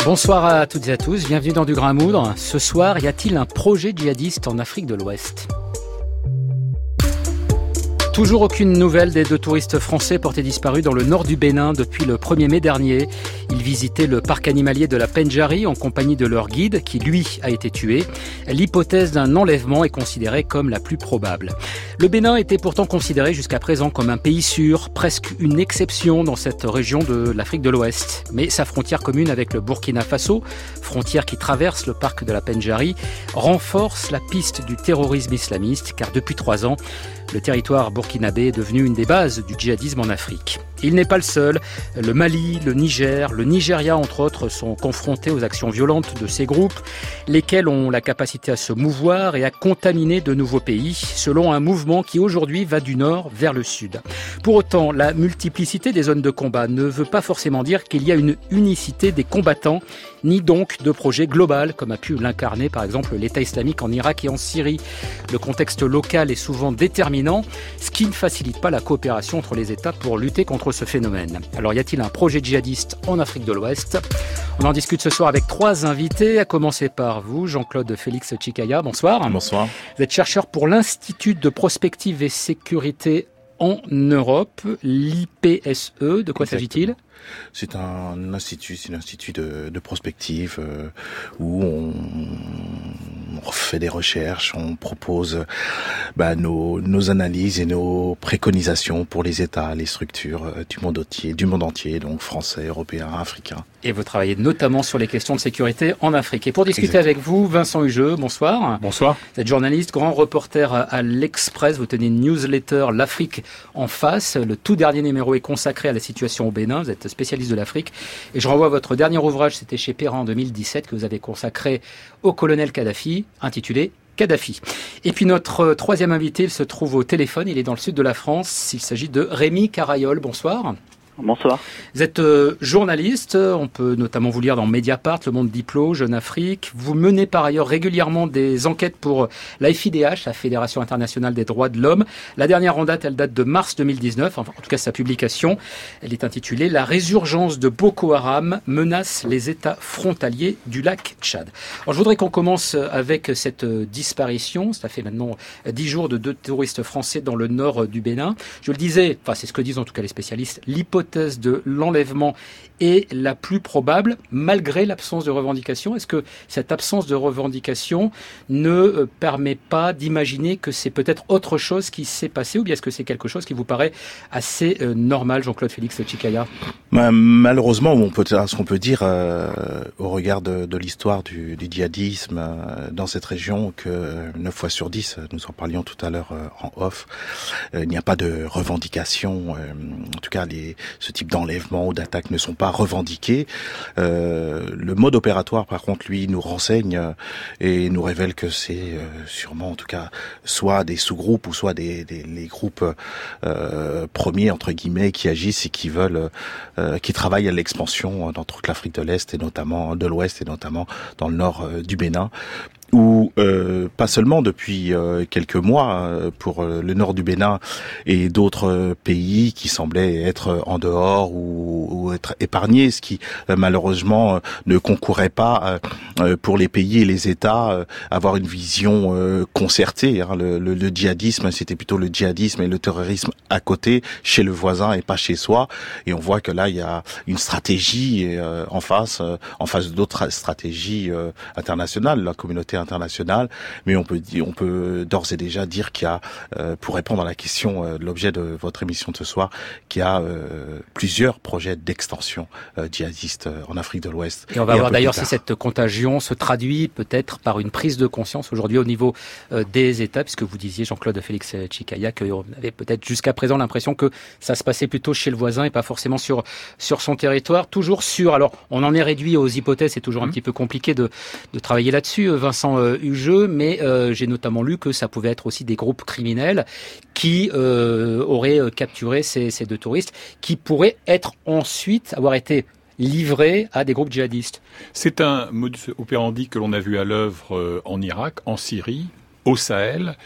Bonsoir à toutes et à tous, bienvenue dans Du Grain à Moudre. Ce soir, y a-t-il un projet djihadiste en Afrique de l'Ouest ? Toujours aucune nouvelle des 2 touristes français portés disparus dans le nord du Bénin depuis le 1er mai dernier. Ils visitaient le parc animalier de la Pendjari en compagnie de leur guide qui, lui, a été tué. L'hypothèse d'un enlèvement est considérée comme la plus probable. Le Bénin était pourtant considéré jusqu'à présent comme un pays sûr, presque une exception dans cette région de l'Afrique de l'Ouest. Mais sa frontière commune avec le Burkina Faso, frontière qui traverse le parc de la Pendjari, renforce la piste du terrorisme islamiste car depuis 3 ans, le territoire burkinabé est devenu une des bases du djihadisme en Afrique. Il n'est pas le seul. Le Mali, le Niger, le Nigeria, entre autres, sont confrontés aux actions violentes de ces groupes, lesquels ont la capacité à se mouvoir et à contaminer de nouveaux pays, selon un mouvement qui aujourd'hui va du nord vers le sud. Pour autant, la multiplicité des zones de combat ne veut pas forcément dire qu'il y a une unicité des combattants, ni donc de projet global, comme a pu l'incarner par exemple l'État islamique en Irak et en Syrie. Le contexte local est souvent déterminant, ce qui ne facilite pas la coopération entre les États pour lutter contre ce phénomène. Alors y a-t-il un projet djihadiste en Afrique de l'Ouest ? On en discute ce soir avec 3 invités, à commencer par vous, Jean-Claude Félix Tchikaya. Bonsoir. Bonsoir. Vous êtes chercheur pour l'Institut de prospective et sécurité en Europe, l'IPSE. De quoi s'agit-il ? C'est un institut de prospective où on fait des recherches, on propose nos analyses et nos préconisations pour les États, les structures du monde entier, donc français, européen, africain. Et vous travaillez notamment sur les questions de sécurité en Afrique. Et pour discuter avec vous, Vincent Hugeux, bonsoir. Bonsoir. Vous êtes journaliste, grand reporter à l'Express. Vous tenez une newsletter, l'Afrique en face. Le tout dernier numéro est consacré à la situation au Bénin. Vous êtes spécialiste de l'Afrique. Et je renvoie à votre dernier ouvrage, c'était chez Perrin en 2017, que vous avez consacré au colonel Kadhafi, intitulé Kadhafi. Et puis notre 3e invité, il se trouve au téléphone. Il est dans le sud de la France. Il s'agit de Rémi Carayol. Bonsoir. Bonsoir. Vous êtes journaliste, on peut notamment vous lire dans Mediapart, Le Monde Diplo, Jeune Afrique. Vous menez par ailleurs régulièrement des enquêtes pour la FIDH, la Fédération Internationale des Droits de l'Homme. La dernière en date, elle date de mars 2019, enfin, en tout cas sa publication. Elle est intitulée « La résurgence de Boko Haram menace les États frontaliers du lac Tchad ». Alors je voudrais qu'on commence avec cette disparition. Ça fait maintenant 10 jours de 2 touristes français dans le nord du Bénin. Je le disais, enfin c'est ce que disent en tout cas les spécialistes, l'hypothèse de l'enlèvement est la plus probable, malgré l'absence de revendication. Est-ce que cette absence de revendication ne permet pas d'imaginer que c'est peut-être autre chose qui s'est passé, ou bien est-ce que c'est quelque chose qui vous paraît assez normal, Jean-Claude Félix Tchikaya ? Malheureusement, ce qu'on peut dire au regard de l'histoire du djihadisme dans cette région, que 9 fois sur 10, nous en parlions tout à l'heure en off, il n'y a pas de revendication, en tout cas ce type d'enlèvement ou d'attaque ne sont pas revendiqués. Le mode opératoire, par contre, lui, nous renseigne et nous révèle que c'est sûrement, en tout cas, soit des sous-groupes ou soit les groupes premiers, entre guillemets, qui agissent et qui travaillent à l'expansion dans toute l'Afrique de l'Est et notamment de l'Ouest et notamment dans le nord du Bénin. Où pas seulement depuis quelques mois pour le nord du Bénin et d'autres pays qui semblaient être en dehors ou être épargnés, ce qui malheureusement ne concourait pas pour les pays et les États avoir une vision concertée. Le djihadisme, c'était plutôt le djihadisme et le terrorisme à côté, chez le voisin et pas chez soi. Et on voit que là, il y a une stratégie en face d'autres stratégies internationales, la communauté internationale, mais on peut d'ores et déjà dire qu'il y a, pour répondre à la question de l'objet de votre émission de ce soir, qu'il y a plusieurs projets d'extension djihadistes en Afrique de l'Ouest. Et on va voir d'ailleurs si cette contagion se traduit peut-être par une prise de conscience aujourd'hui au niveau des États, puisque vous disiez, Jean-Claude Félix Tchikaya, qu'on avait peut-être jusqu'à présent l'impression que ça se passait plutôt chez le voisin et pas forcément sur son territoire. Toujours alors on en est réduit aux hypothèses, c'est toujours un petit peu compliqué de travailler là-dessus, Vincent Hugeux, mais j'ai notamment lu que ça pouvait être aussi des groupes criminels qui auraient capturé ces 2 touristes, qui pourraient avoir été livrés à des groupes djihadistes. C'est un modus operandi que l'on a vu à l'œuvre en Irak, en Syrie, au Sahel.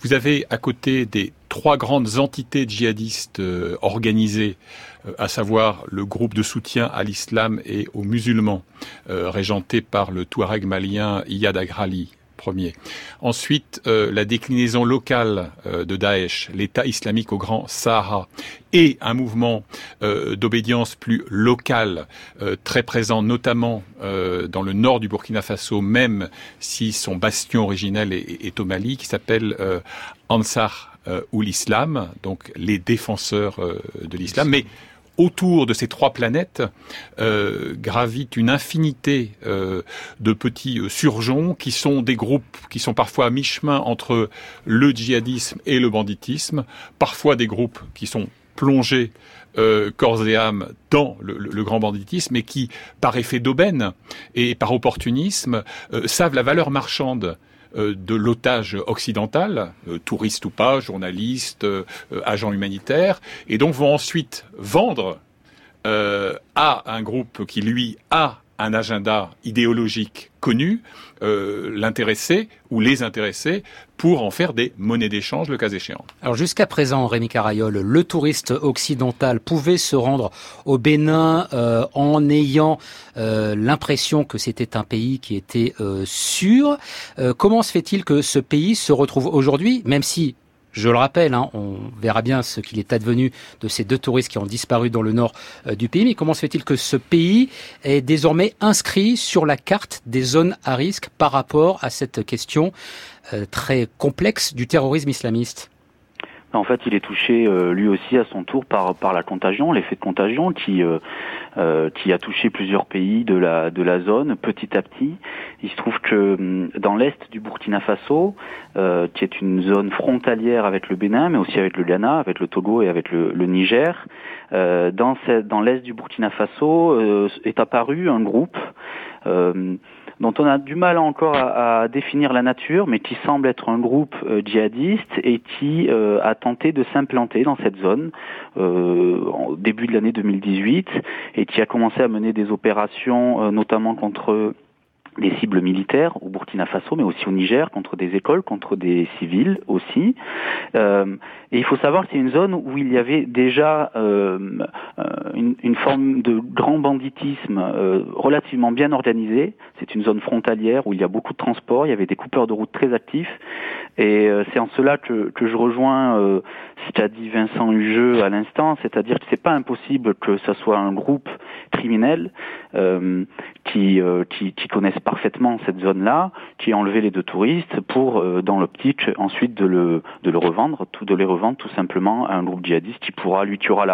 vous avez à côté des 3 grandes entités djihadistes organisées, à savoir le groupe de soutien à l'islam et aux musulmans, régenté par le Touareg malien Iyad Agrali, premier. Ensuite, la déclinaison locale de Daesh, l'État islamique au Grand Sahara, et un mouvement d'obédience plus local, très présent notamment dans le nord du Burkina Faso, même si son bastion originel est au Mali, qui s'appelle Ansar ou l'Islam, donc les défenseurs de l'islam. Mais autour de ces 3 planètes gravite une infinité de petits surgeons qui sont des groupes qui sont parfois à mi-chemin entre le djihadisme et le banditisme, parfois des groupes qui sont plongés corps et âme dans le grand banditisme et qui, par effet d'aubaine et par opportunisme, savent la valeur marchande de l'otage occidental, touriste ou pas, journaliste, agent humanitaire, et donc vont ensuite vendre à un groupe qui, lui, a un agenda idéologique connu, l'intéresser ou les intéresser pour en faire des monnaies d'échange le cas échéant. Alors jusqu'à présent, Rémi Carayol, le touriste occidental pouvait se rendre au Bénin en ayant l'impression que c'était un pays qui était sûr. Comment se fait-il que ce pays se retrouve aujourd'hui, même si, je le rappelle, on verra bien ce qu'il est advenu de ces 2 touristes qui ont disparu dans le nord du pays, mais comment se fait-il que ce pays est désormais inscrit sur la carte des zones à risque par rapport à cette question très complexe du terrorisme islamiste ? En fait, il est touché lui aussi à son tour par la contagion, l'effet de contagion qui a touché plusieurs pays de la zone petit à petit. Il se trouve que dans l'est du Burkina Faso, qui est une zone frontalière avec le Bénin, mais aussi avec le Ghana, avec le Togo et avec le Niger, dans l'est du Burkina Faso est apparu un groupe dont on a du mal encore à définir la nature, mais qui semble être un groupe djihadiste et qui a tenté de s'implanter dans cette zone au début de l'année 2018 et qui a commencé à mener des opérations notamment contre des cibles militaires au Burkina Faso, mais aussi au Niger, contre des écoles, contre des civils aussi. Et il faut savoir que c'est une zone où il y avait déjà une forme de grand banditisme relativement bien organisé. C'est une zone frontalière où il y a beaucoup de transports, il y avait des coupeurs de route très actifs. Et c'est en cela que je rejoins ce qu'a dit Vincent Hugeux à l'instant, c'est-à-dire que c'est pas impossible que ça soit un groupe criminel qui connaissent parfaitement cette zone-là, qui a enlevé les 2 touristes pour, dans l'optique ensuite de les revendre tout simplement à un groupe djihadiste qui aura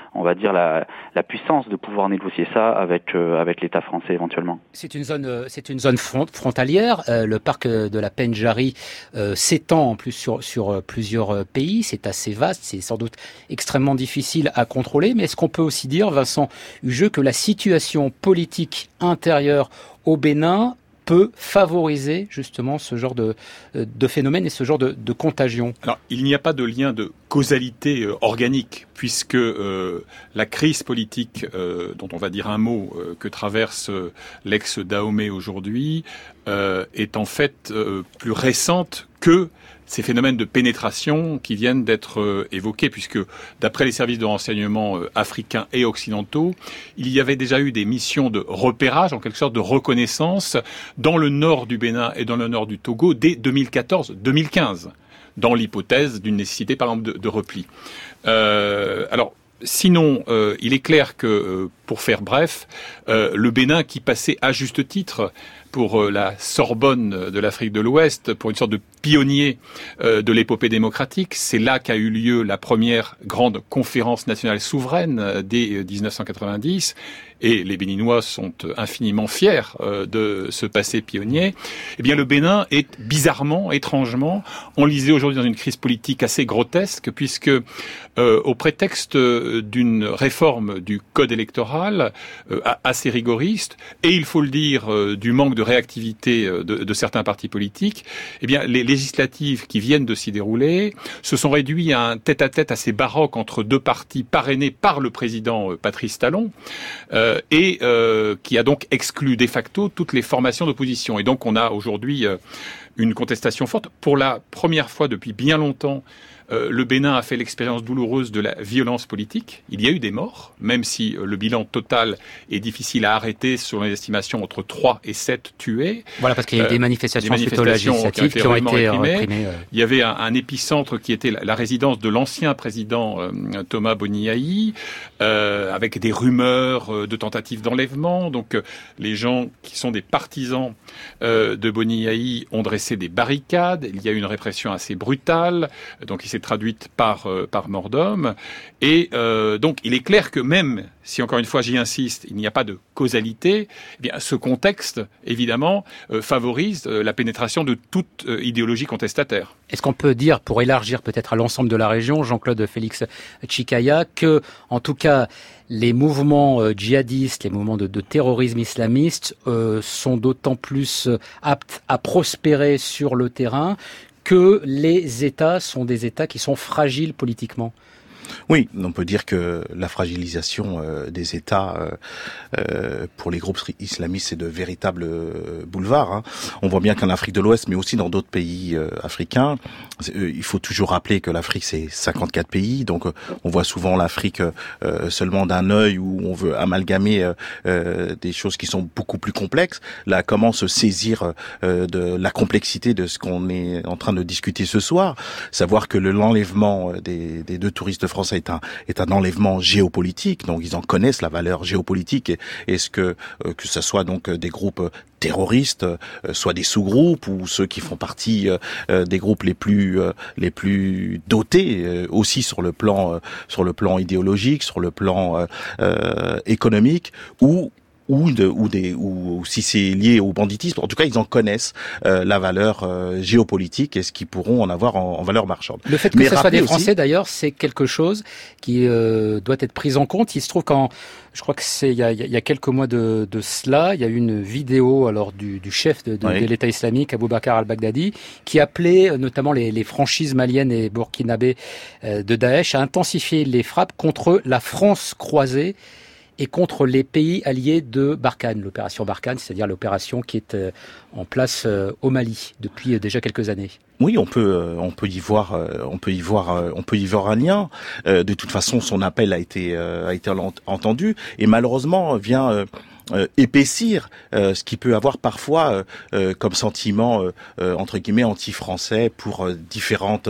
la puissance de pouvoir négocier ça avec l'État français éventuellement. C'est une zone frontalière. Le parc de la Pendjari s'étend en plus sur plusieurs pays. C'est assez vaste, c'est sans doute extrêmement difficile à contrôler. Mais est-ce qu'on peut aussi dire, Vincent Hugeux, que la situation politique intérieure au Bénin peut favoriser justement ce genre de phénomène et ce genre de contagion? Alors, il n'y a pas de lien de causalité organique, puisque la crise politique dont on va dire un mot que traverse l'ex-Dahomey aujourd'hui est en fait plus récente que ces phénomènes de pénétration qui viennent d'être évoqués, puisque d'après les services de renseignement africains et occidentaux, il y avait déjà eu des missions de repérage, en quelque sorte de reconnaissance, dans le nord du Bénin et dans le nord du Togo dès 2014-2015, dans l'hypothèse d'une nécessité, par exemple, de repli. Sinon, il est clair que, pour faire bref, le Bénin, qui passait à juste titre pour la Sorbonne de l'Afrique de l'Ouest, pour une sorte de pionnier de l'épopée démocratique, c'est là qu'a eu lieu la première grande conférence nationale souveraine dès 1990, et les Béninois sont infiniment fiers de ce passé pionnier. Eh bien, le Bénin est bizarrement, étrangement, enlisé aujourd'hui dans une crise politique assez grotesque, puisque au prétexte d'une réforme du code électoral assez rigoriste, et il faut le dire, du manque de réactivité de certains partis politiques, eh bien, les législatives qui viennent de s'y dérouler se sont réduits à un tête-à-tête assez baroque entre 2 partis parrainés par le président Patrice Talon, et qui a donc exclu de facto toutes les formations d'opposition. Et donc on a aujourd'hui une contestation forte. Pour la première fois depuis bien longtemps, le Bénin a fait l'expérience douloureuse de la violence politique. Il y a eu des morts, même si le bilan total est difficile à arrêter, selon les estimations, entre 3 et 7 tués. Voilà, parce qu'il y a eu des manifestations législatives qui ont été réprimées. Il y avait un épicentre qui était la résidence de l'ancien président Thomas Boni-Yayi, avec des rumeurs de tentatives d'enlèvement. Donc les gens qui sont des partisans de Boni-Yayi ont dressé des barricades. Il y a eu une répression assez brutale. Donc il s'est traduite par mort d'homme. Et donc, il est clair que même si, encore une fois, j'y insiste, il n'y a pas de causalité, eh bien, ce contexte, évidemment, favorise la pénétration de toute idéologie contestataire. Est-ce qu'on peut dire, pour élargir peut-être à l'ensemble de la région, Jean-Claude Félix Tchikaya, que, en tout cas, les mouvements djihadistes, les mouvements de terrorisme islamiste sont d'autant plus aptes à prospérer sur le terrain que les États sont des États qui sont fragiles politiquement? Oui, on peut dire que la fragilisation des États pour les groupes islamistes, c'est de véritables boulevards. Hein. On voit bien qu'en Afrique de l'Ouest, mais aussi dans d'autres pays africains, il faut toujours rappeler que l'Afrique, c'est 54 pays. Donc, on voit souvent l'Afrique seulement d'un œil, où on veut amalgamer des choses qui sont beaucoup plus complexes. Là, comment se saisir de la complexité de ce qu'on est en train de discuter ce soir, savoir que l'enlèvement des 2 touristes français est un enlèvement géopolitique, donc ils en connaissent la valeur géopolitique. Est-ce que ce soit donc des groupes terroristes, soit des sous-groupes ou ceux qui font partie des groupes les plus dotés aussi sur le plan idéologique, sur le plan économique, ou si c'est lié au banditisme, en tout cas ils en connaissent la valeur géopolitique et ce qu'ils pourront en avoir en valeur marchande. Le fait que ce soit des Français d'ailleurs, c'est quelque chose qui doit être pris en compte. Il se trouve je crois que il y a quelques mois de cela, il y a eu une vidéo alors du chef de l'État islamique, Aboubacar al-Baghdadi, qui appelait notamment les franchises maliennes et burkinabées de Daesh à intensifier les frappes contre la France croisée et contre les pays alliés de Barkhane, l'opération Barkhane, c'est-à-dire l'opération qui est en place au Mali depuis déjà quelques années. Oui, on peut y voir un lien. De toute façon, son appel a été entendu et malheureusement vient épaissir ce qui peut avoir parfois comme sentiment entre guillemets anti-français pour différentes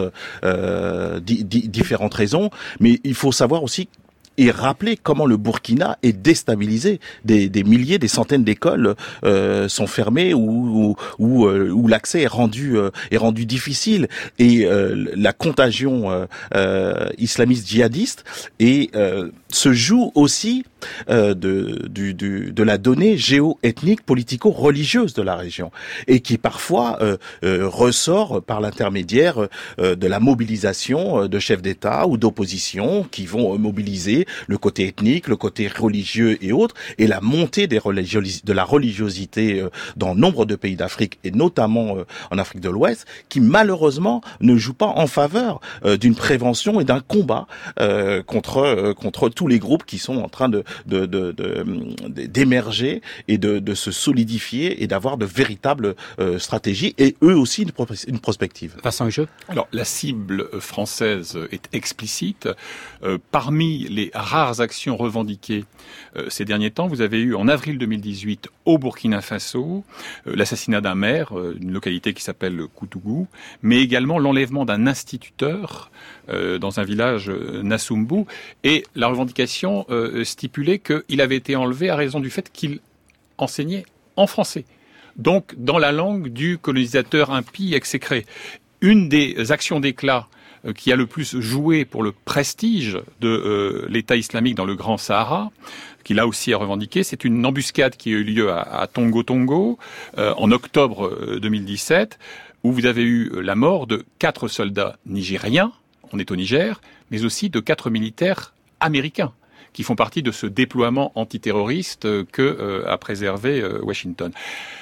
raisons. Mais il faut savoir aussi et rappeler comment le Burkina est déstabilisé. Des milliers, des centaines d'écoles sont fermées ou l'accès est rendu difficile. Et la contagion islamiste djihadiste se joue aussi de la donnée géo-ethnique, politico-religieuse de la région et qui parfois ressort par l'intermédiaire de la mobilisation de chefs d'État ou d'opposition qui vont mobiliser le côté ethnique, le côté religieux et autres, et la montée de la religiosité dans nombre de pays d'Afrique et notamment en Afrique de l'Ouest, qui malheureusement ne joue pas en faveur d'une prévention et d'un combat contre tous les groupes qui sont en train d'émerger et de se solidifier et d'avoir de véritables stratégies et eux aussi une prospective. Vincent Hugeux. Alors la cible française est explicite. Parmi les rares actions revendiquées ces derniers temps, vous avez eu en avril 2018 au Burkina Faso l'assassinat d'un maire d'une localité qui s'appelle Koutougou, mais également l'enlèvement d'un instituteur dans un village Nassumbu, et la revendication stipulait qu'il avait été enlevé à raison du fait qu'il enseignait en français, donc dans la langue du colonisateur impie exécré. Une des actions d'éclat qui a le plus joué pour le prestige de l'État islamique dans le Grand Sahara, qu'il a aussi à revendiquer, c'est une embuscade qui a eu lieu à Tongo Tongo en octobre 2017, où vous avez eu la mort de 4 soldats nigériens, on est au Niger, mais aussi de 4 militaires américains qui font partie de ce déploiement antiterroriste que a préservé Washington.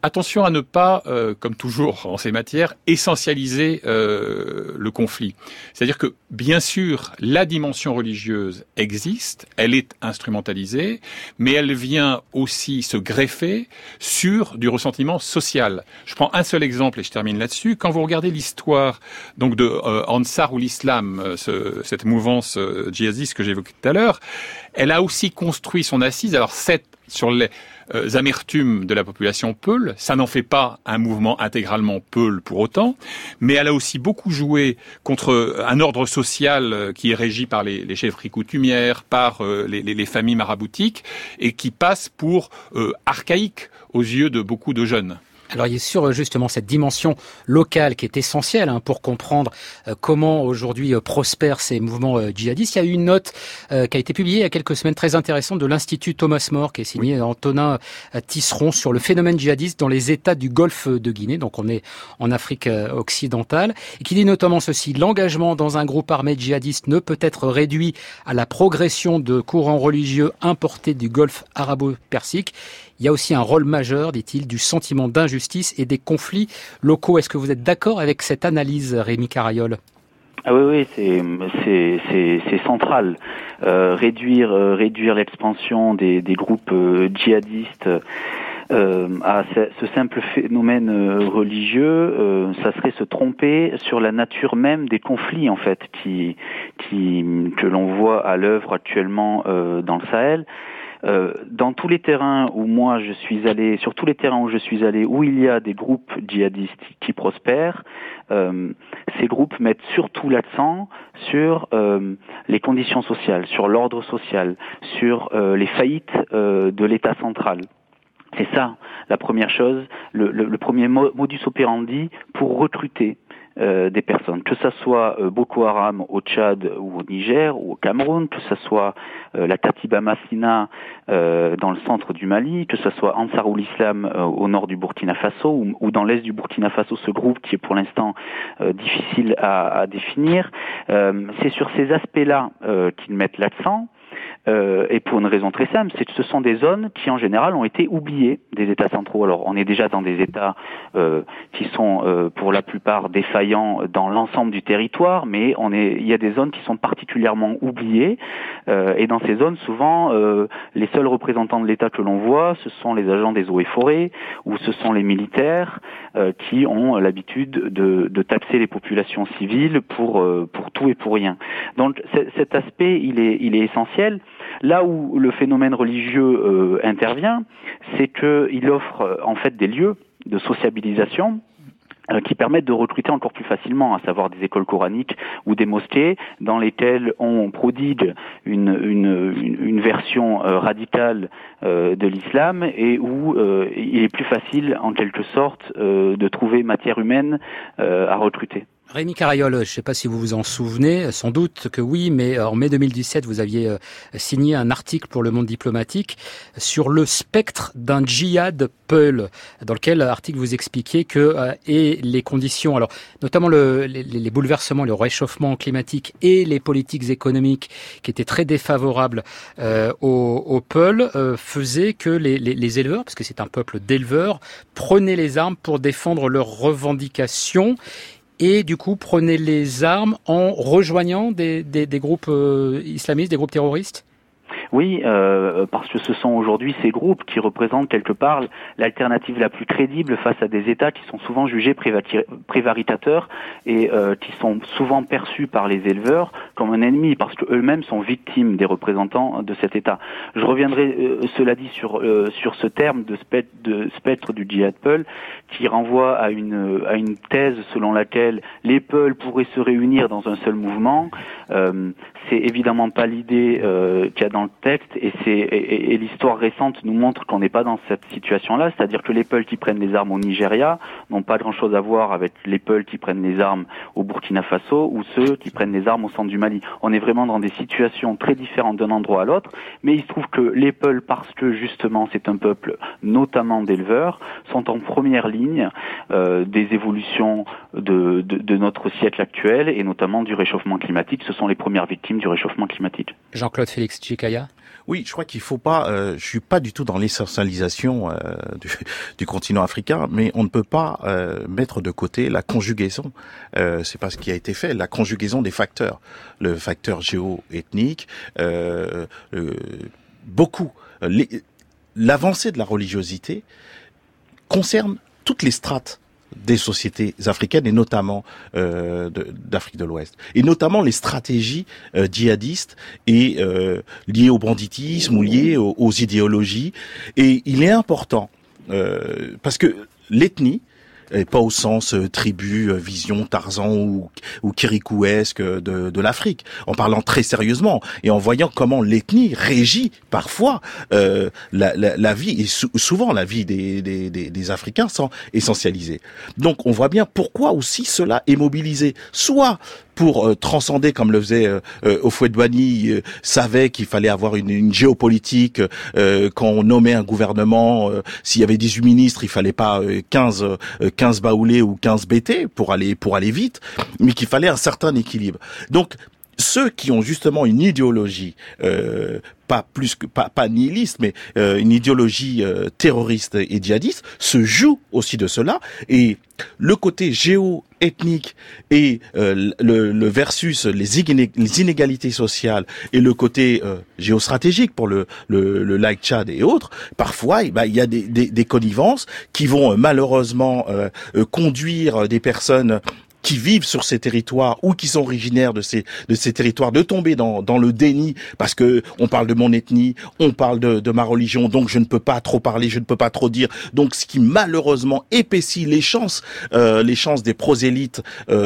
attention à ne pas, comme toujours en ces matières, essentialiser le conflit. C'est-à-dire que, bien sûr, la dimension religieuse existe, elle est instrumentalisée, mais elle vient aussi se greffer sur du ressentiment social. Je prends un seul exemple et je termine là-dessus. Quand vous regardez l'histoire donc de Ansar ou l'islam, cette mouvance djihadiste que j'évoquais tout à l'heure, elle a aussi construit son assise. Alors, sur les amertumes de la population peul, ça n'en fait pas un mouvement intégralement peul pour autant, mais elle a aussi beaucoup joué contre un ordre social qui est régi par les chefferies coutumières, par les familles maraboutiques, et qui passe pour archaïque aux yeux de beaucoup de jeunes. Alors, il y a sur justement cette dimension locale qui est essentielle pour comprendre comment aujourd'hui prospèrent ces mouvements djihadistes. Il y a eu une note qui a été publiée il y a quelques semaines très intéressante de l'Institut Thomas More qui est signée Antonin Tisseron sur le phénomène djihadiste dans les États du Golfe de Guinée. Donc, on est en Afrique occidentale et qui dit notamment ceci: l'engagement dans un groupe armé djihadiste ne peut être réduit à la progression de courants religieux importés du Golfe arabo-persique. Il y a aussi un rôle majeur, dit-il, du sentiment d'injustice et des conflits locaux. Est-ce que vous êtes d'accord avec cette analyse, Rémi Carayol ? Ah oui, c'est central. Réduire l'expansion des groupes djihadistes à ce simple phénomène religieux, ça serait se tromper sur la nature même des conflits en fait que l'on voit à l'œuvre actuellement dans le Sahel. Dans tous les terrains où moi je suis allé, sur tous les terrains où je suis allé, où il y a des groupes djihadistes qui prospèrent, ces groupes mettent surtout l'accent sur les conditions sociales, sur l'ordre social, sur les faillites de l'État central. C'est ça la première chose, le premier modus operandi pour recruter des personnes, que ça soit Boko Haram au Tchad ou au Niger ou au Cameroun, que ça soit la Katiba Massina dans le centre du Mali, que ça soit Ansarul Islam au nord du Burkina Faso ou dans l'est du Burkina Faso, ce groupe qui est pour l'instant difficile à définir. C'est sur ces aspects-là qu'ils mettent l'accent. Et pour une raison très simple, c'est que ce sont des zones qui en général ont été oubliées des États centraux. Alors on est déjà dans des États qui sont pour la plupart défaillants dans l'ensemble du territoire, mais il y a des zones qui sont particulièrement oubliées. Et dans ces zones, souvent, les seuls représentants de l'État que l'on voit, ce sont les agents des eaux et forêts ou ce sont les militaires qui ont l'habitude de taxer les populations civiles pour tout et pour rien. Donc cet aspect, il est essentiel. Là où le phénomène religieux intervient, c'est qu'il offre en fait des lieux de sociabilisation qui permettent de recruter encore plus facilement, à savoir des écoles coraniques ou des mosquées dans lesquelles on prodigue une version radicale de l'islam et où il est plus facile en quelque sorte de trouver matière humaine à recruter. Rémi Carayol, je ne sais pas si vous vous en souvenez, sans doute que oui, mais en mai 2017, vous aviez signé un article pour Le Monde diplomatique sur le spectre d'un djihad peul, dans lequel article vous expliquiez que et les conditions, alors notamment les bouleversements, le réchauffement climatique et les politiques économiques qui étaient très défavorables aux Peuls faisaient que les éleveurs, parce que c'est un peuple d'éleveurs, prenaient les armes pour défendre leurs revendications. Et du coup, prenaient les armes en rejoignant des groupes islamistes, des groupes terroristes ? Oui, parce que ce sont aujourd'hui ces groupes qui représentent quelque part l'alternative la plus crédible face à des États qui sont souvent jugés prévaricateurs et qui sont souvent perçus par les éleveurs comme un ennemi parce qu'eux-mêmes sont victimes des représentants de cet État. Je reviendrai, cela dit, sur ce terme de spectre du djihad peul qui renvoie à une thèse selon laquelle les Peuls pourraient se réunir dans un seul mouvement. C'est évidemment pas l'idée qu'il y a dans le texte et l'histoire récente nous montre qu'on n'est pas dans cette situation-là, c'est-à-dire que les Peuls qui prennent les armes au Nigeria n'ont pas grand-chose à voir avec les Peuls qui prennent les armes au Burkina Faso ou ceux qui prennent les armes au centre du Mali. On est vraiment dans des situations très différentes d'un endroit à l'autre, mais il se trouve que les Peuls, parce que justement c'est un peuple notamment d'éleveurs, sont en première ligne des évolutions de notre siècle actuel et notamment du réchauffement climatique. Ce sont les premières victimes du réchauffement climatique. Jean-Claude Félix Tchikaya. Oui, je crois qu'il faut pas. Je suis pas du tout dans l'essentialisation du continent africain, mais on ne peut pas mettre de côté la conjugaison. C'est pas ce qui a été fait. La conjugaison des facteurs, le facteur géo-ethnique, beaucoup. L'avancée de la religiosité concerne toutes les strates des sociétés africaines et notamment d'Afrique de l'Ouest, et notamment les stratégies djihadistes et liées au banditisme ou liées aux idéologies. Et il est important parce que l'ethnie, et pas au sens tribu, vision, Tarzan ou Kirikou-esque de l'Afrique, en parlant très sérieusement et en voyant comment l'ethnie régit parfois la vie, et souvent la vie des Africains sans essentialiser. Donc on voit bien pourquoi aussi cela est mobilisé, soit pour transcender, comme le faisait Houphouët-Boigny, savait qu'il fallait avoir une géopolitique, quand on nommait un gouvernement, s'il y avait 18 ministres, il fallait pas 15 baoulés ou 15 BT pour aller vite, mais qu'il fallait un certain équilibre. Donc ceux qui ont justement une idéologie pas nihiliste, mais une idéologie terroriste et djihadiste se jouent aussi de cela, et le côté géo-ethnique et le versus les inégalités sociales et le côté géostratégique pour le lac Tchad et autres, parfois il y a des connivences qui vont malheureusement conduire des personnes qui vivent sur ces territoires ou qui sont originaires de ces territoires, de tomber dans le déni, parce que on parle de mon ethnie, on parle de ma religion, donc je ne peux pas trop parler, je ne peux pas trop dire. Donc ce qui malheureusement épaissit les chances des prosélytes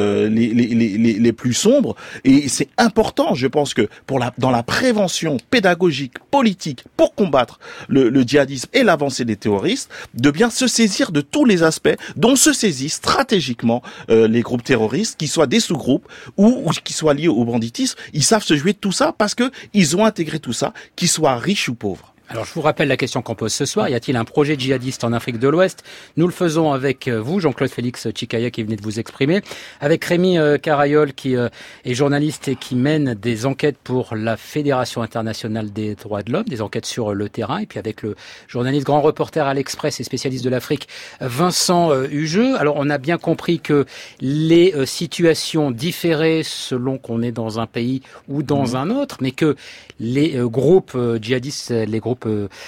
les plus sombres. Et c'est important, je pense que dans la prévention pédagogique, politique, pour combattre le djihadisme et l'avancée des terroristes, de bien se saisir de tous les aspects dont se saisissent stratégiquement les groupes terroristes, qu'ils soient des sous-groupes ou qui soient liés au banditisme. Ils savent se jouer de tout ça parce que ils ont intégré tout ça, qu'ils soient riches ou pauvres. Alors, je vous rappelle la question qu'on pose ce soir. Y a-t-il un projet djihadiste en Afrique de l'Ouest? Nous le faisons avec vous, Jean-Claude Félix Tchikaya, qui venait de vous exprimer, avec Rémi Carayol, qui est journaliste et qui mène des enquêtes pour la Fédération internationale des droits de l'homme, des enquêtes sur le terrain, et puis avec le journaliste grand reporter à l'Express et spécialiste de l'Afrique, Vincent Hugeux. Alors, on a bien compris que les situations différaient selon qu'on est dans un pays ou dans un autre, mais que les groupes djihadistes, les groupes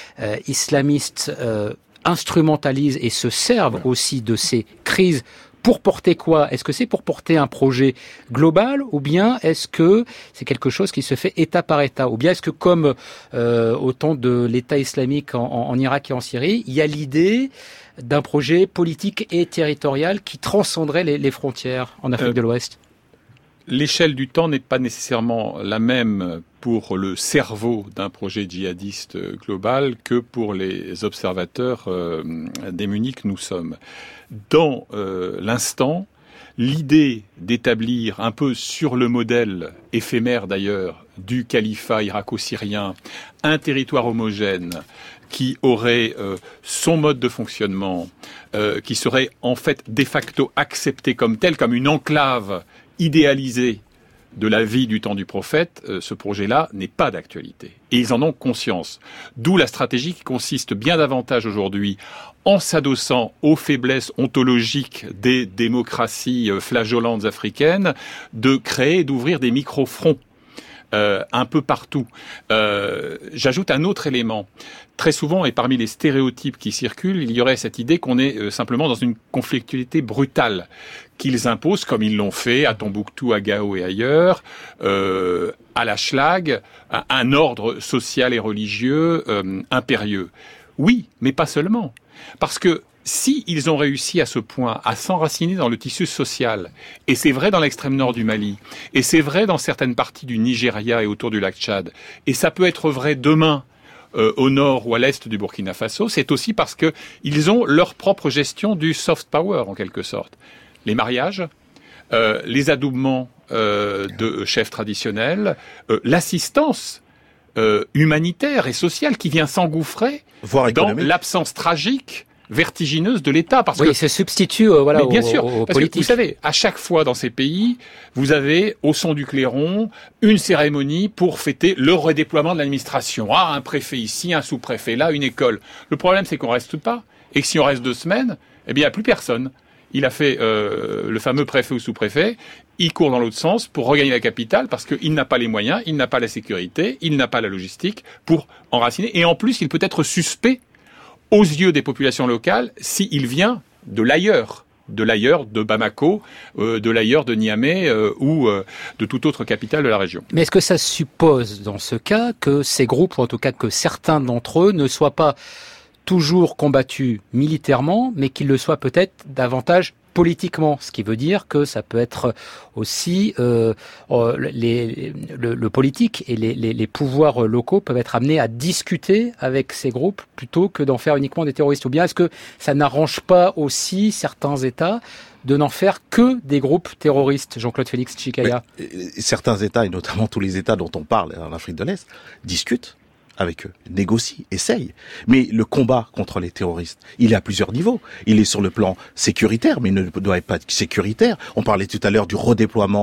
islamistes instrumentalisent et se servent aussi de ces crises pour porter quoi? Est-ce que c'est pour porter un projet global, ou bien est-ce que c'est quelque chose qui se fait État par État? Ou bien est-ce que, comme au temps de l'État islamique en Irak et en Syrie, il y a l'idée d'un projet politique et territorial qui transcenderait les frontières en Afrique de l'Ouest? L'échelle du temps n'est pas nécessairement la même pour le cerveau d'un projet djihadiste global que pour les observateurs démunis que nous sommes. Dans l'instant, l'idée d'établir un peu sur le modèle éphémère d'ailleurs du califat irako-syrien un territoire homogène qui aurait son mode de fonctionnement, qui serait en fait de facto accepté comme tel, comme une enclave idéalisée de la vie du temps du prophète, ce projet-là n'est pas d'actualité. Et ils en ont conscience. D'où la stratégie qui consiste bien davantage aujourd'hui, en s'adossant aux faiblesses ontologiques des démocraties flageolantes africaines, de créer et d'ouvrir des micro-fronts un peu partout. J'ajoute un autre élément. Très souvent, et parmi les stéréotypes qui circulent, il y aurait cette idée qu'on est simplement dans une conflictualité brutale, qu'ils imposent, comme ils l'ont fait à Tombouctou, à Gao et ailleurs, à la Schlag, un ordre social et religieux impérieux. Oui, mais pas seulement. Parce que si ils ont réussi à ce point à s'enraciner dans le tissu social, et c'est vrai dans l'extrême nord du Mali, et c'est vrai dans certaines parties du Nigeria et autour du lac Tchad, et ça peut être vrai demain au nord ou à l'est du Burkina Faso, c'est aussi parce que ils ont leur propre gestion du soft power en quelque sorte. Les mariages, les adoubements de chefs traditionnels, l'assistance humanitaire et sociale qui vient s'engouffrer dans l'absence tragique vertigineuse de l'État. Parce que il se substitue voilà, bien sûr, aux parce politiques. Que, vous savez, à chaque fois dans ces pays, vous avez au son du clairon une cérémonie pour fêter le redéploiement de l'administration. Ah, un préfet ici, un sous-préfet là, une école. Le problème, c'est qu'on reste pas. Et que si on reste 2 semaines, eh bien, il n'y a plus personne. Il a fait le fameux préfet ou sous-préfet. Il court dans l'autre sens pour regagner la capitale parce qu'il n'a pas les moyens, il n'a pas la sécurité, il n'a pas la logistique pour enraciner. Et en plus, il peut être suspect aux yeux des populations locales s'il vient de l'ailleurs, de Bamako, de l'ailleurs de Niamey ou de toute autre capitale de la région. Mais est-ce que ça suppose, dans ce cas, que ces groupes, ou en tout cas que certains d'entre eux, ne soient pas toujours combattus militairement, mais qu'ils le soient peut-être davantage politiquement, ce qui veut dire que ça peut être aussi le politique et les pouvoirs locaux peuvent être amenés à discuter avec ces groupes plutôt que d'en faire uniquement des terroristes. Ou bien est-ce que ça n'arrange pas aussi certains États de n'en faire que des groupes terroristes, Jean-Claude Félix Tchikaya? Certains États, et notamment tous les États dont on parle en Afrique de l'Est, discutent avec eux, négocient, essayent. Mais le combat contre les terroristes, il est à plusieurs niveaux. Il est sur le plan sécuritaire, mais il ne doit pas être sécuritaire. On parlait tout à l'heure du redéploiement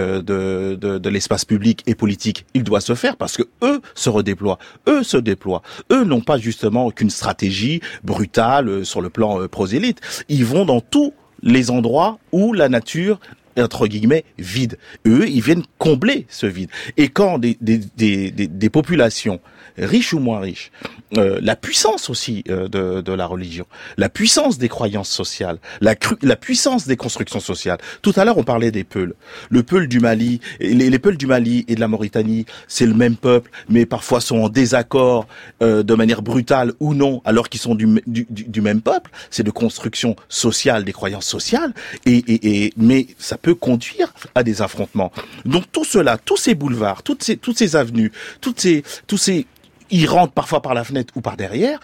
de l'espace public et politique. Il doit se faire parce que eux se déploient. Eux n'ont pas justement qu'une stratégie brutale sur le plan prosélyte. Ils vont dans tous les endroits où la nature entre guillemets vide. Eux, ils viennent combler ce vide. Et quand des populations riches ou moins riches, la puissance aussi de la religion, la puissance des croyances sociales, la puissance des constructions sociales. Tout à l'heure, on parlait des Peuls. Le Peul du Mali, les Peuls du Mali et de la Mauritanie, c'est le même peuple, mais parfois sont en désaccord de manière brutale ou non, alors qu'ils sont du même peuple. C'est de construction sociale, des croyances sociales, mais ça peut conduire à des affrontements. Donc tout cela, tous ces boulevards, toutes ces avenues, tous ces ils rentrent parfois par la fenêtre ou par derrière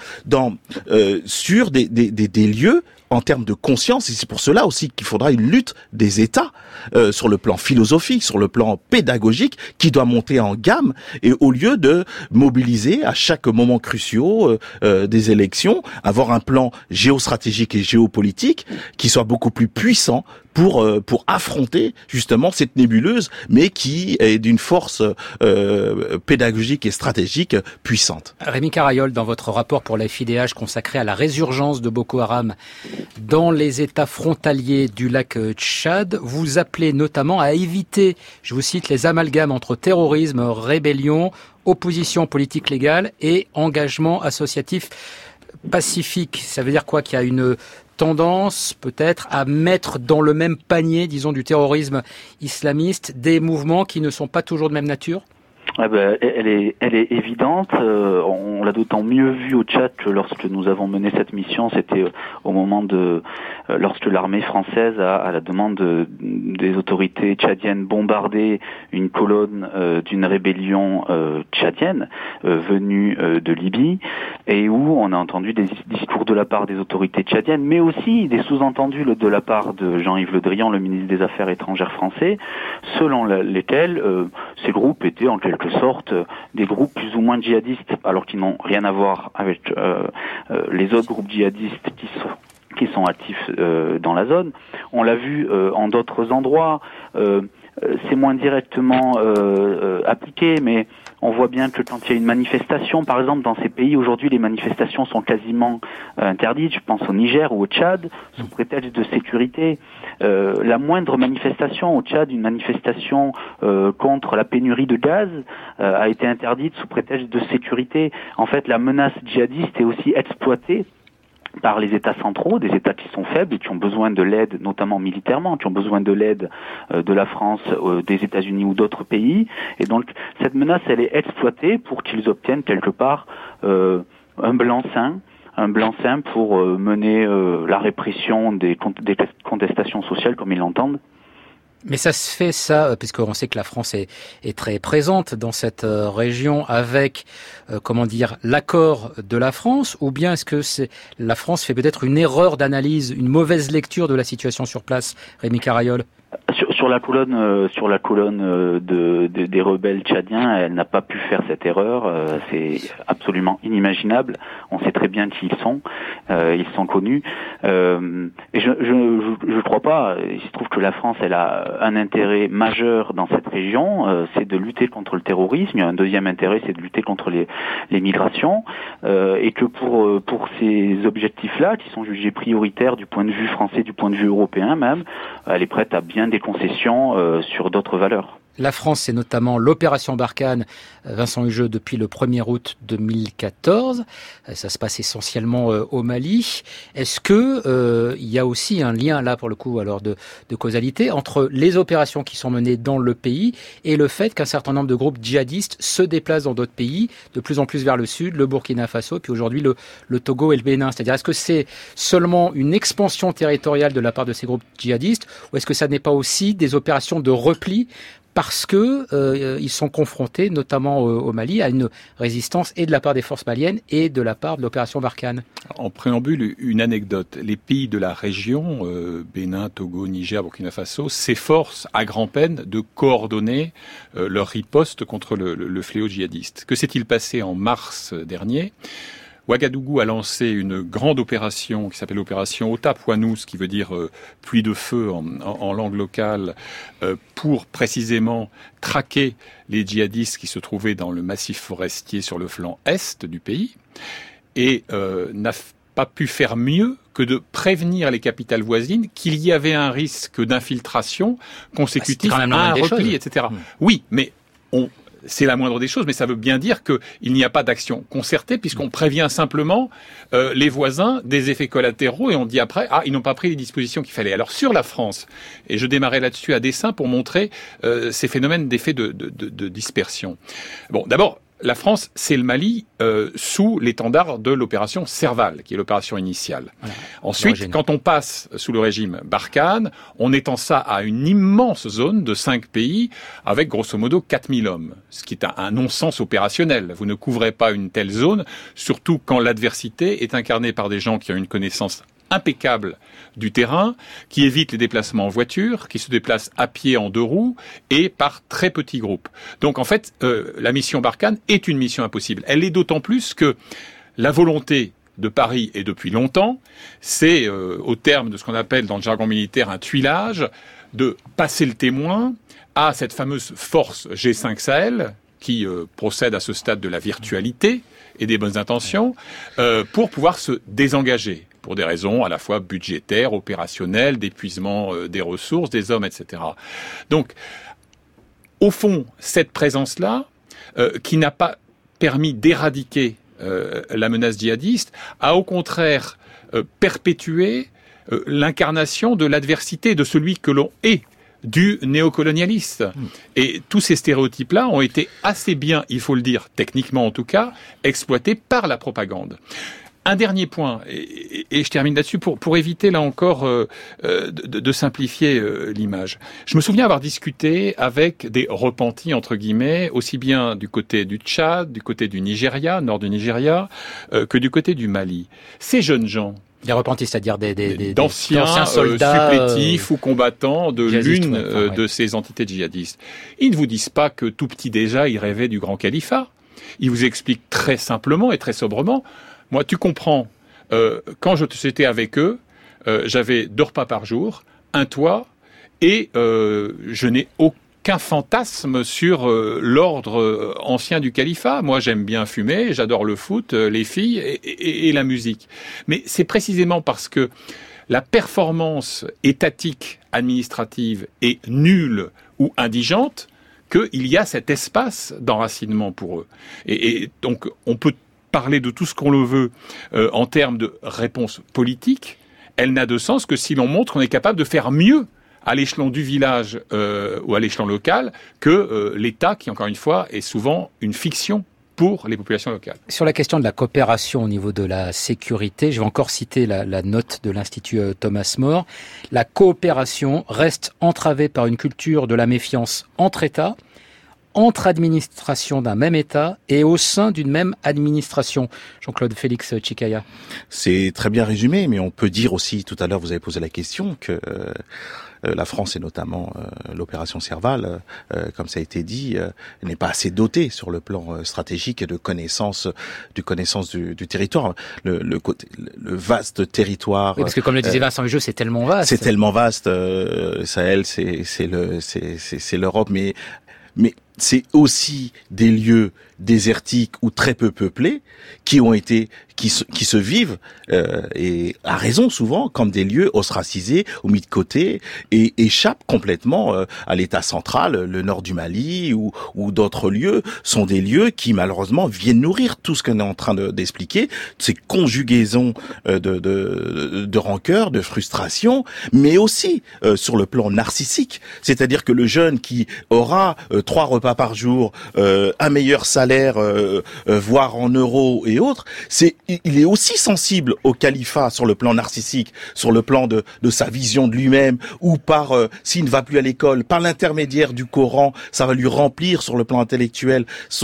sur des lieux en termes de conscience, et c'est pour cela aussi qu'il faudra une lutte des États sur le plan philosophique, sur le plan pédagogique, qui doit monter en gamme, et au lieu de mobiliser à chaque moment cruciaux des élections, avoir un plan géostratégique et géopolitique qui soit beaucoup plus puissant pour affronter justement cette nébuleuse, mais qui est d'une force pédagogique et stratégique puissante. Rémi Carayol, dans votre rapport pour la FIDH consacré à la résurgence de Boko Haram dans les États frontaliers du lac Tchad, vous appelez notamment à éviter, je vous cite, les amalgames entre terrorisme, rébellion, opposition politique légale et engagement associatif pacifique. Ça veut dire quoi? Qu'il y a une tendance peut-être à mettre dans le même panier, disons, du terrorisme islamiste, des mouvements qui ne sont pas toujours de même nature? Elle est évidente. On l'a d'autant mieux vu au Tchad que lorsque nous avons mené cette mission, c'était au moment lorsque l'armée française a, à la demande des autorités tchadiennes, bombardé une colonne d'une rébellion tchadienne venue de Libye, et où on a entendu des discours de la part des autorités tchadiennes, mais aussi des sous-entendus de la part de Jean-Yves Le Drian, le ministre des Affaires étrangères français, selon lesquels ces groupes étaient en quelque sorte des groupes plus ou moins djihadistes, alors qu'ils n'ont rien à voir avec les autres groupes djihadistes qui sont actifs dans la zone. On l'a vu en d'autres endroits, c'est moins directement appliqué, mais on voit bien que quand il y a une manifestation, par exemple dans ces pays aujourd'hui, les manifestations sont quasiment interdites, je pense au Niger ou au Tchad, sous prétexte de sécurité. La moindre manifestation au Tchad, une manifestation contre la pénurie de gaz, a été interdite sous prétexte de sécurité. En fait, la menace djihadiste est aussi exploitée par les États centraux, des États qui sont faibles et qui ont besoin de l'aide, notamment militairement, qui ont besoin de l'aide de la France, des États-Unis ou d'autres pays. Et donc, cette menace, elle est exploitée pour qu'ils obtiennent quelque part un blanc-seing pour mener la répression des contestations sociales comme ils l'entendent. Mais ça se fait, ça, puisqu'on sait que la France est très présente dans cette région avec, l'accord de la France, ou bien est-ce que la France fait peut-être une erreur d'analyse, une mauvaise lecture de la situation sur place, Rémi Carayol? sur la colonne des rebelles tchadiens, elle n'a pas pu faire cette erreur. C'est absolument inimaginable. On sait très bien qui ils sont connus. Et je crois pas. Il se trouve que la France, elle a un intérêt majeur dans cette région, c'est de lutter contre le terrorisme. Il y a un deuxième intérêt, c'est de lutter contre les migrations, et que pour ces objectifs-là, qui sont jugés prioritaires du point de vue français, du point de vue européen même, elle est prête à bien des concessions sur d'autres valeurs. La France, c'est notamment l'opération Barkhane, Vincent Hugeux, depuis le 1er août 2014. Ça se passe essentiellement au Mali. Est-ce que il y a aussi un lien là, pour le coup, alors de causalité entre les opérations qui sont menées dans le pays et le fait qu'un certain nombre de groupes djihadistes se déplacent dans d'autres pays, de plus en plus vers le sud, le Burkina Faso, puis aujourd'hui le Togo et le Bénin. C'est-à-dire, est-ce que c'est seulement une expansion territoriale de la part de ces groupes djihadistes, ou est-ce que ça n'est pas aussi des opérations de repli parce que ils sont confrontés, notamment au Mali, à une résistance et de la part des forces maliennes et de la part de l'opération Barkhane? En préambule, une anecdote. Les pays de la région, Bénin, Togo, Niger, Burkina Faso, s'efforcent à grand-peine de coordonner leur riposte contre le fléau djihadiste. Que s'est-il passé en mars dernier ? Ouagadougou a lancé une grande opération qui s'appelle l'opération Otapouanous, qui veut dire pluie de feu en langue locale, pour précisément traquer les djihadistes qui se trouvaient dans le massif forestier sur le flanc est du pays, et n'a pas pu faire mieux que de prévenir les capitales voisines qu'il y avait un risque d'infiltration consécutif à un repli, etc. Oui, mais c'est la moindre des choses, mais ça veut bien dire qu'il n'y a pas d'action concertée, puisqu'on prévient simplement les voisins des effets collatéraux, et on dit après, ils n'ont pas pris les dispositions qu'il fallait. Alors sur la France, et je démarrais là-dessus à dessein pour montrer ces phénomènes d'effets de dispersion. Bon, d'abord, la France, c'est le Mali sous l'étendard de l'opération Serval, qui est l'opération initiale. Voilà. Ensuite, quand on passe sous le régime Barkhane, on étend ça à une immense zone de 5 pays avec grosso modo 4000 hommes, ce qui est un non-sens opérationnel. Vous ne couvrez pas une telle zone, surtout quand l'adversité est incarnée par des gens qui ont une connaissance impeccable du terrain, qui évite les déplacements en voiture, qui se déplacent à pied en 2 roues et par très petits groupes. Donc en fait, la mission Barkhane est une mission impossible. Elle est d'autant plus que la volonté de Paris, et depuis longtemps, c'est au terme de ce qu'on appelle dans le jargon militaire un tuilage, de passer le témoin à cette fameuse force G5 Sahel, qui procède à ce stade de la virtualité et des bonnes intentions, pour pouvoir se désengager, pour des raisons à la fois budgétaires, opérationnelles, d'épuisement des ressources, des hommes, etc. Donc, au fond, cette présence-là, qui n'a pas permis d'éradiquer la menace djihadiste, a au contraire perpétué l'incarnation de l'adversité de celui que l'on est, du néocolonialiste. Et tous ces stéréotypes-là ont été assez bien, il faut le dire, techniquement en tout cas, exploités par la propagande. Un dernier point, et je termine là-dessus pour éviter là encore de simplifier l'image. Je me souviens avoir discuté avec des repentis, entre guillemets, aussi bien du côté du Tchad, du côté du Nigeria, nord du Nigeria, que du côté du Mali. Ces jeunes gens, des repentis, c'est-à-dire d'anciens soldats supplétifs ou combattants de l'une de ces entités djihadistes. Ils ne vous disent pas que tout petit déjà, ils rêvaient du grand califat. Ils vous expliquent très simplement et très sobrement. Moi, tu comprends, quand j'étais avec eux, j'avais 2 repas par jour, un toit, et je n'ai aucun fantasme sur l'ordre ancien du califat. Moi, j'aime bien fumer, j'adore le foot, les filles et la musique. Mais c'est précisément parce que la performance étatique, administrative est nulle ou indigente qu'il y a cet espace d'enracinement pour eux. Et donc, on peut parler de tout ce qu'on le veut en termes de réponse politique, elle n'a de sens que si l'on montre qu'on est capable de faire mieux à l'échelon du village ou à l'échelon local que l'État, qui encore une fois est souvent une fiction pour les populations locales. Sur la question de la coopération au niveau de la sécurité, je vais encore citer la note de l'Institut Thomas More. La coopération reste entravée par une culture de la méfiance entre États, entre administrations d'un même État et au sein d'une même administration. Jean-Claude Félix Chikaya. C'est très bien résumé, mais on peut dire aussi, tout à l'heure vous avez posé la question, que la France et notamment l'opération Serval, comme ça a été dit, n'est pas assez dotée sur le plan stratégique et de connaissance du territoire. Le vaste territoire. Oui, parce que comme le disait Vincent Hugeux, c'est tellement vaste. C'est tellement vaste. Sahel, c'est l'Europe, mais c'est aussi des lieux désertiques ou très peu peuplés qui se vivent et à raison souvent comme des lieux ostracisés ou mis de côté et échappent complètement à l'État central. Le nord du Mali ou d'autres lieux sont des lieux qui malheureusement viennent nourrir tout ce qu'on est en train d'expliquer, ces conjugaisons de rancœur, de frustration, mais aussi sur le plan narcissique. C'est-à-dire que le jeune qui aura 3 repas par jour, un meilleur salaire, voire en euros et autres, il est aussi sensible au califat sur le plan narcissique, sur le plan de sa vision de lui-même, ou s'il ne va plus à l'école, par l'intermédiaire du Coran, ça va lui remplir sur le plan intellectuel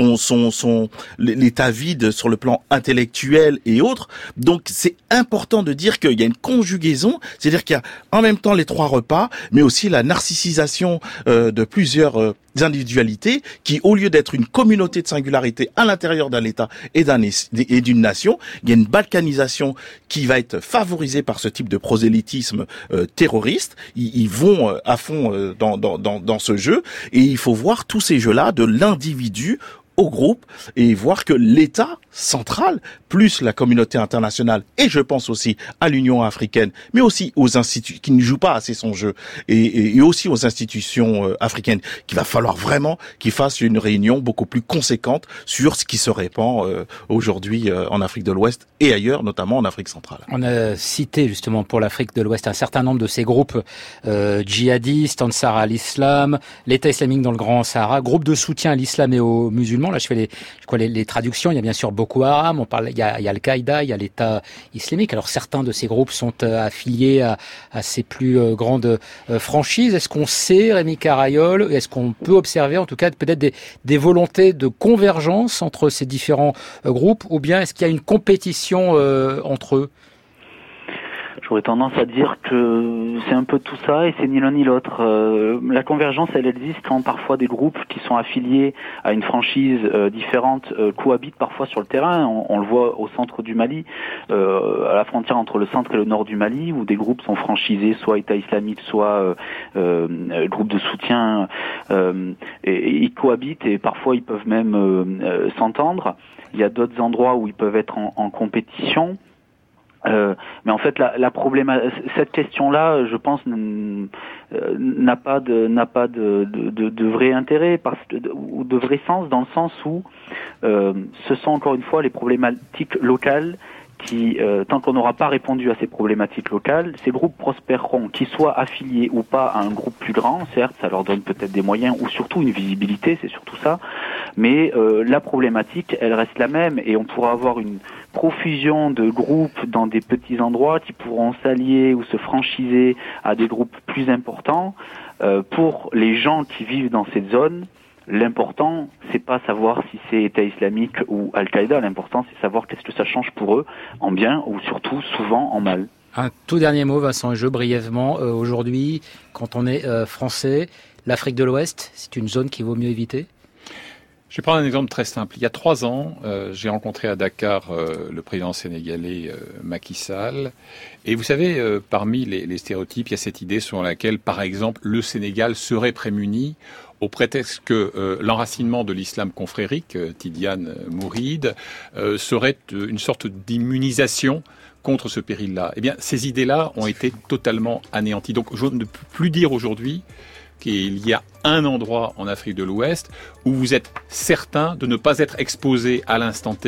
l'état vide sur le plan intellectuel et autres. Donc c'est important de dire qu'il y a une conjugaison, c'est-à-dire qu'il y a en même temps les 3 repas, mais aussi la narcissisation de plusieurs individualités qui, au lieu d'être une communauté de singularité à l'intérieur d'un État et d'une nation, il y a une balkanisation qui va être favorisée par ce type de prosélytisme terroriste. Ils vont à fond dans ce jeu, et il faut voir tous ces jeux-là de l'individu au groupe et voir que l'État central, plus la communauté internationale, et je pense aussi à l'Union africaine, mais aussi aux instituts qui ne jouent pas assez son jeu, et aussi aux institutions africaines, qu'il va falloir vraiment qu'ils fassent une réunion beaucoup plus conséquente sur ce qui se répand aujourd'hui en Afrique de l'Ouest et ailleurs, notamment en Afrique centrale. On a cité justement pour l'Afrique de l'Ouest un certain nombre de ces groupes djihadistes, Ansar al-Islam, l'État islamique dans le Grand Sahara, groupes de soutien à l'islam et aux musulmans. Là, je fais les traductions. Il y a bien sûr Boko Haram, il y a Al-Qaïda, il y a l'État islamique. Alors certains de ces groupes sont affiliés à ces plus grandes franchises. Est-ce qu'on sait, Rémi Carayol, est-ce qu'on peut observer en tout cas peut-être des volontés de convergence entre ces différents groupes, ou bien est-ce qu'il y a une compétition entre eux? J'aurais tendance à dire que c'est un peu tout ça et c'est ni l'un ni l'autre. La convergence, elle existe quand parfois des groupes qui sont affiliés à une franchise différente cohabitent parfois sur le terrain. On le voit au centre du Mali, à la frontière entre le centre et le nord du Mali, où des groupes sont franchisés, soit État islamique, soit groupes de soutien, et ils cohabitent et parfois ils peuvent même s'entendre. Il y a d'autres endroits où ils peuvent être en compétition. Mais en fait, cette question-là, je pense, n'a pas de vrai intérêt ou de vrai sens, dans le sens où ce sont encore une fois les problématiques locales qui, tant qu'on n'aura pas répondu à ces problématiques locales, ces groupes prospéreront, qu'ils soient affiliés ou pas à un groupe plus grand. Certes, ça leur donne peut-être des moyens ou surtout une visibilité, c'est surtout ça. Mais la problématique, elle reste la même, et on pourra avoir une profusion de groupes dans des petits endroits qui pourront s'allier ou se franchiser à des groupes plus importants. Pour les gens qui vivent dans cette zone, l'important, c'est pas savoir si c'est État islamique ou Al-Qaïda. L'important, c'est savoir qu'est-ce que ça change pour eux, en bien ou surtout, souvent, en mal. Un tout dernier mot, Vincent Hugeux, brièvement. Aujourd'hui, quand on est français, l'Afrique de l'Ouest, c'est une zone qu'il vaut mieux éviter? Je vais prendre un exemple très simple. Il y a 3 ans, j'ai rencontré à Dakar le président sénégalais Macky Sall. Et vous savez, parmi les stéréotypes, il y a cette idée selon laquelle, par exemple, le Sénégal serait prémuni au prétexte que l'enracinement de l'islam confrérique, Tidiane Mouride, serait une sorte d'immunisation contre ce péril-là. Eh bien, ces idées-là ont été totalement anéanties. Donc, je ne peux plus dire aujourd'hui qu'il y a un endroit en Afrique de l'Ouest où vous êtes certain de ne pas être exposé à l'instant T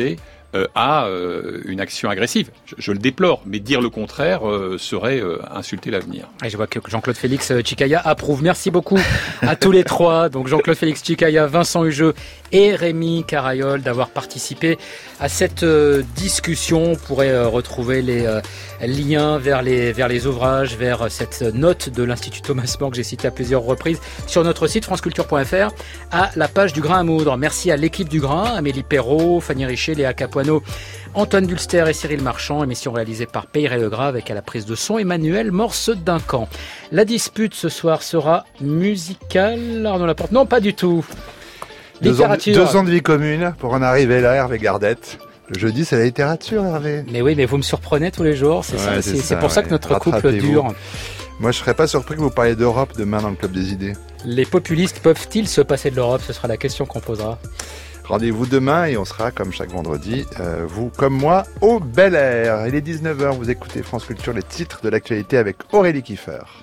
à une action agressive. Je le déplore, mais dire le contraire serait insulter l'avenir. Et je vois que Jean-Claude Félix Chicaya approuve. Merci beaucoup à tous les trois. Donc Jean-Claude Félix Chicaya, Vincent Hugeux et Rémi Carayol d'avoir participé à cette discussion. On pourrait retrouver les liens vers les ouvrages, vers cette note de l'Institut Thomas More que j'ai citée à plusieurs reprises sur notre site franceculture.fr à la page du Grain à moudre. Merci à l'équipe du Grain, Amélie Perrault, Fanny Richer, Léa Capuano, Antoine Dulster et Cyril Marchand. Émission réalisée par Peyre Legras avec à la prise de son Emmanuel Morse-Duncan. La dispute ce soir sera musicale. Arnaud Laporte. Non, pas du tout. Littérature. 2 ans de vie commune pour en arriver là, Hervé Gardette. Le jeudi, c'est la littérature, Hervé. Mais oui, mais vous me surprenez tous les jours. C'est pour ça que notre couple dure. Moi, je serais pas surpris que vous parliez d'Europe demain dans le Club des idées. Les populistes peuvent-ils se passer de l'Europe ? Ce sera la question qu'on posera. Rendez-vous demain et on sera, comme chaque vendredi, vous comme moi, au Bel Air. Il est 19h, vous écoutez France Culture, les titres de l'actualité avec Aurélie Kiefer.